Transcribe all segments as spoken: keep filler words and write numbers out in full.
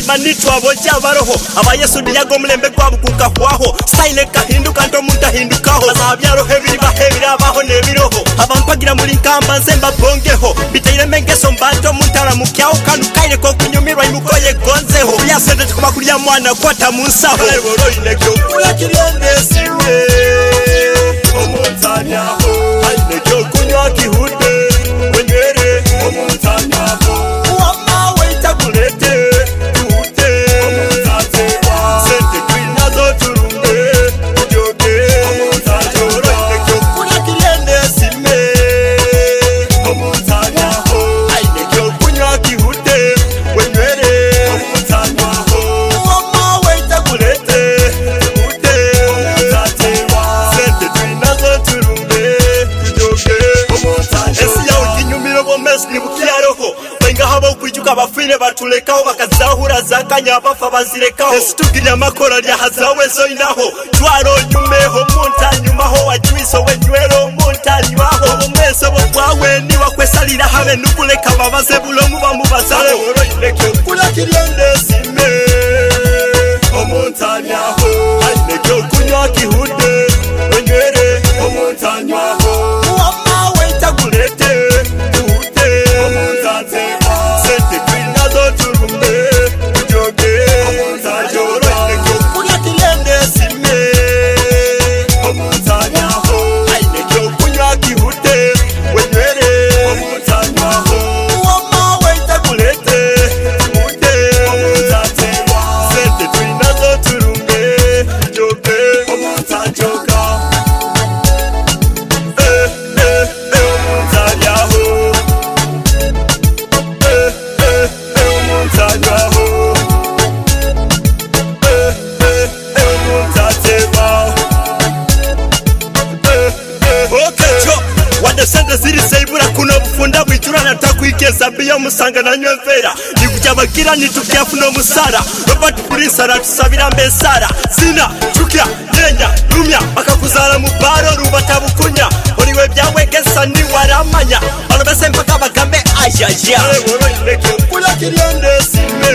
manitwa aboja baroho abayesu ndiyago mulembe gwabukuka hwaho style kahinduka ndo muntu ahindukaho azabyaro hebiri bahebira abaho nebiroho abampagira muri nkamba nzemba bongeho bitayire mengeso mbato muntara mukyaho kanukaire ko kunyumirwa imukoye gonzeho yasende tukoma kuriya mwana kwata munsaho leboro inekyo kula kirende siwe omuntanyaho ainekyo kunywa kihude wenywere omuntanyaho wama waita kulete tuute omuntanyaho sente twinazo turunge ujoge omuntanyaho inekyo kula kirende sime omuntanyaho ainekyo kunywa kihude wenywere omuntanyaho wama waita kulete tuute omuntanyaho sente twinazo turunge ujoge omuntanyaho esi yawe kinyumiro bomesi nibukiyaroho benga habo kwijuka abafire batulekaho bakazahura zakanya bafa bazirekaho esi tugira makora lya hazawe so inaho twaro nyumeho muntanyumaho wajuiso wenywero muntanywaho umweso bwawe ni wakwesalira habe nukuleka babaze bulomu bamubazaho kula kirende sime omuntanyaho ainekyo kunywa kihude wenywere omuntanyaho wama waita kulete tuute omuntanyaho sente twinazo turunge ujoge omuntanyaho kula kirende sime omuntanyaho ainekyo kunywa kihude wenywere omuntanyaho wama waita kulete tuute omuntanyaho sente twinazo turunge ujoge omuntanyaho eh eh eh omuntanyaho eh eh eh omuntanyaho eh eh eh omuntanyaho eh eh okay cho wadasanga ziri saibura kuno bufunda bwijura natakwigeza biyo musanga na nywevera nikujabagira nitukiafu no musara Robert Prince aratusabira mbesara zina chukia yenya rumya bakakuzara mu baro rubatabukunya oriwe byawe gesa ni waramanya alobese mpaka bagambe ajaja kula kirende sime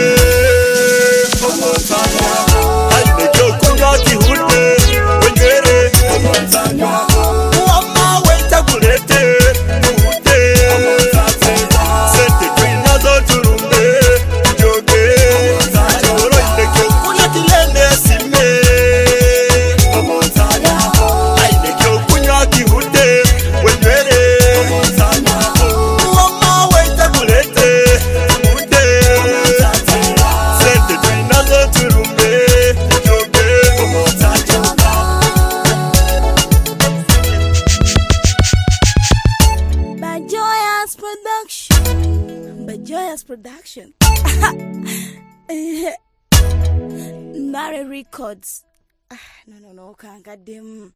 omuntanyaho ainekyo kunywa kihude wenywere omuntanyaho wama waita kulete tuute omuntanyaho sente twinazo turunge ujoge omuntanyaho kula kirende sime omuntanyaho ainekyo kunywa kihude wenywere omuntanyaho wama waita kulete tuute omuntanyaho sente twinazo turunge ujoge omuntanyaho Bajoyas Production. Bajoyas Production. Nare Records. Ah, no, no, no, can't get them.